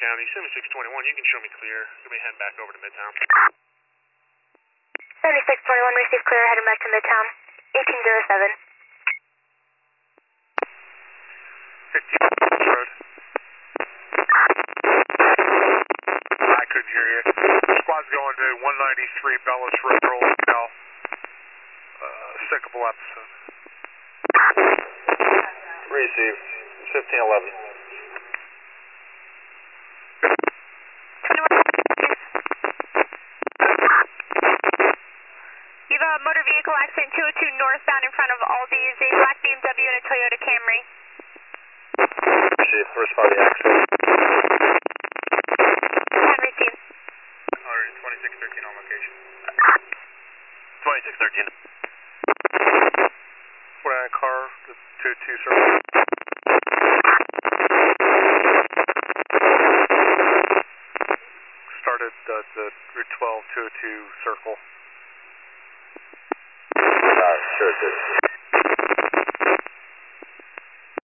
County, 7621, you can show me clear. Let me head back over to Midtown. 7621, receive clear, heading back to Midtown. 1807. 15 Road. I couldn't hear you. Squad's going to 193 Bellis Road now. Syncable episode. Received. 1511. You have a motor vehicle accident 202 northbound in front of Aldi's, a black BMW and a Toyota Camry. Received. Responding accident. And received. Alright, 2613 on location. 2613. What on car, the 22 circle. Started the Route 12 202 circle. Sure,